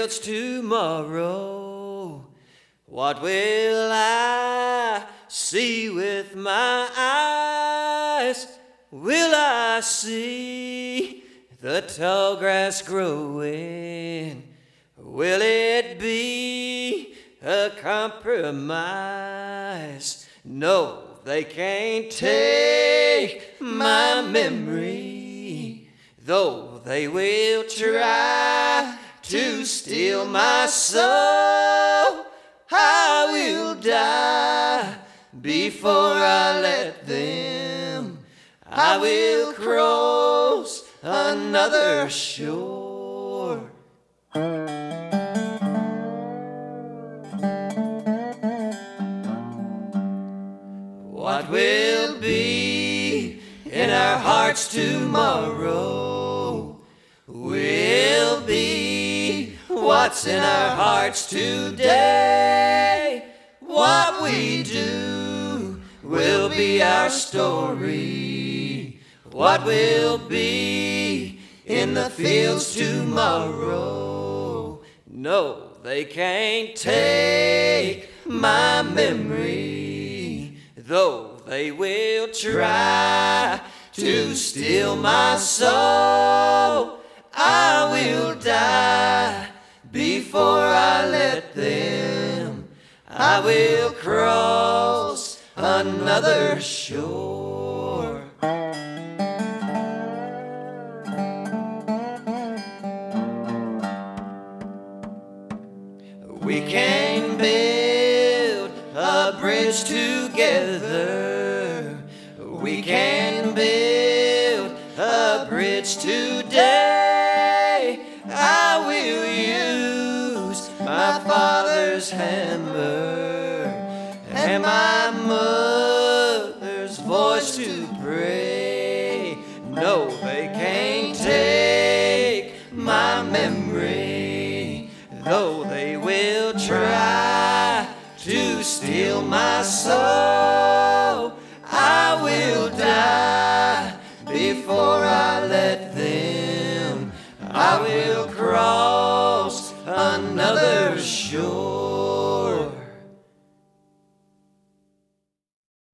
fields tomorrow, what will I see with my eyes? Will I see the tall grass growing? Will it be a compromise? No, they can't take my memory, though they will try to steal my soul. I will die before I let them. I will cross another shore. What will be in our hearts tomorrow will be what's in our hearts today. What we do will be our story. What will be in the fields tomorrow? No, they can't take my memory, though they will try to steal my soul. I will die before I let them. I will cross another shore. We can build a bridge together. We can build a bridge today. I will use my father's hammer and my mother's voice to pray. No, they can't take my memory, though they will try to steal my soul.